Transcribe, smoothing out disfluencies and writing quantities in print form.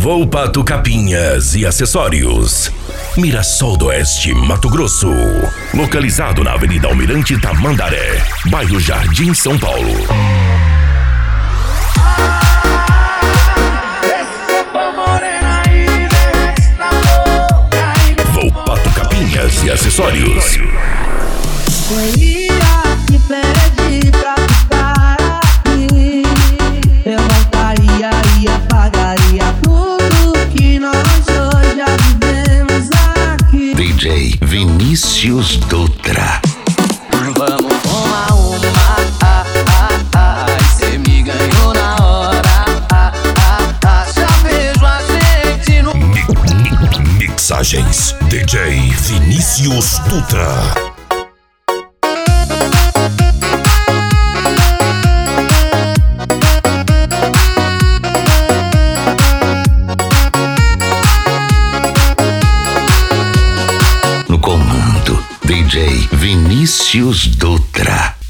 Volpato Capinhas e Acessórios. Mirassol do Oeste, Mato Grosso. Localizado na Avenida Almirante Tamandaré, bairro Jardim, São Paulo. Volpato Capinhas e Acessórios. Que pede pra ficar aqui. Eu voltaria e apagaria tudo que nós dois já vivemos aqui. DJ Vinícius Dutra. Vamos uma, cê me ganhou na hora. Já vejo a gente no Mixagens DJ Vinícius Dutra. No comando, DJ Vinícius Dutra.